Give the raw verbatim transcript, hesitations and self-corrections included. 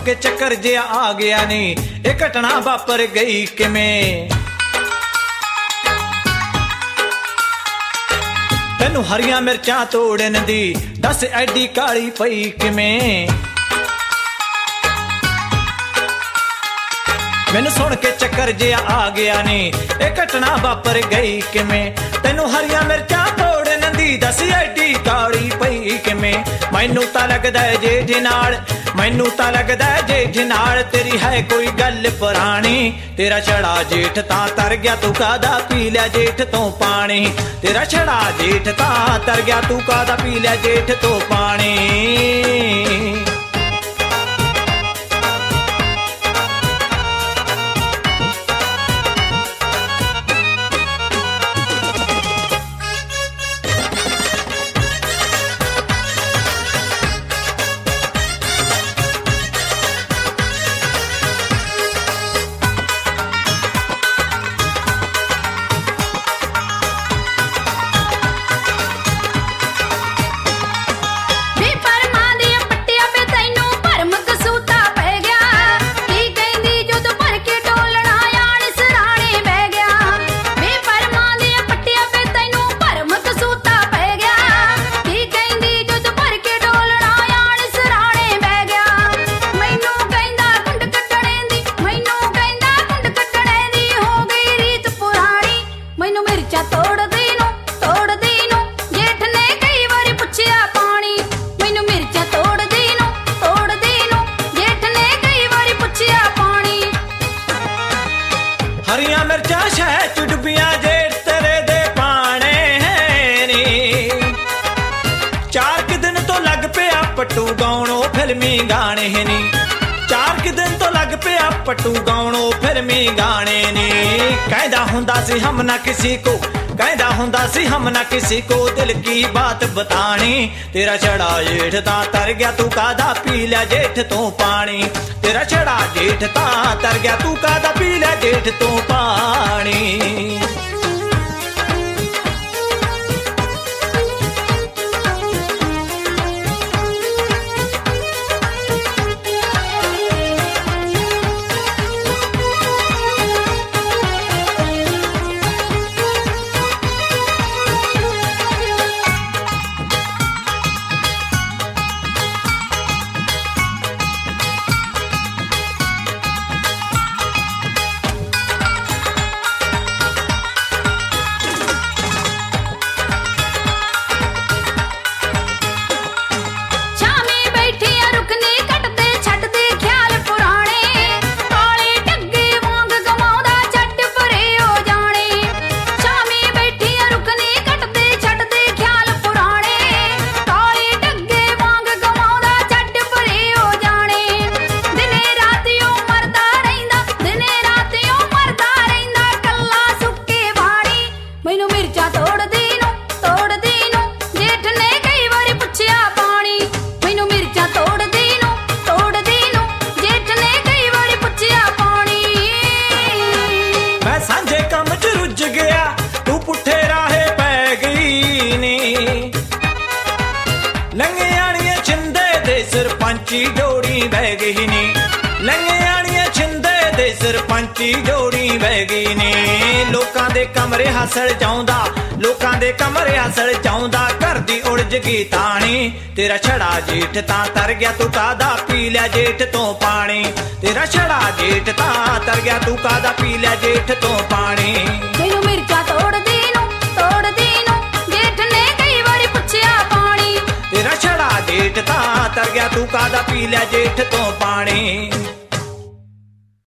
के चक्कर जिहा आ गया नी ये घटना वापर गई किवें। तैनू हरियां मिर्चां तोड़न दी दस एडी काली पई किवें। मैनू सुन के चक्कर जिहा आ गया नी ये घटना वापर गई किवें। तैनू हरियां मिर्चां तोड़न दी दस एडी काली पई किवें। मैनू तां लगदा है जेठ नाल मैनू तां लगदा है जेठ नाल तेरी है कोई गल पुरानी। तेरा छड़ा जेठ तां तर गया तू कादा पी लिया जेठ तो पानी। तेरा छड़ा जेठ तां तर गया तू कादा पी लिया जेठ तो पानी। हरियां मिर्चां शह च डुबियां जेठ तेरे दे पाने है नी। चार क दिन तो लग पिया पट्टू गाउणो फिल्मी गाने नी। चार क दिन तो लग पिया पट्टू गाउणो फिल्मी गाने नी। कहदा हुंदा सी हम ना किसी को कहदा हुंदा सी हम ना किसी को दिल की बात बतानी। तेरा छड़ा जेठ तां तर गया तू कादा पी लिया जेठ तो पानी। तेरा छड़ा जेठ तां तर गया तू कादा पी लिया जेठ तो पानी। सरपंची जोड़ी बह गई नी। लंघियाणियां छिंदे दे सरपंची जोड़ी बह गई नी। लोकां दे कमरे हसल जाउंदा लोकां दे कमरे हसल जाउंदा घर दी उड़ज गई ताणी। तेरा छड़ा जेठ तां तर गया तू कादा पी लिया जेठ तो पानी। तेरा छड़ा जेठ तां तर गया तू कादा पी लिया जेठ तो पानी। मैनू मिर्चा तोड़ देनू तोड़ देनू जेठ ने कई बारी पुछया पानी। तेरा छड़ा जेठ तां तर गया तू कादा पी लिया जेठ तो पानी।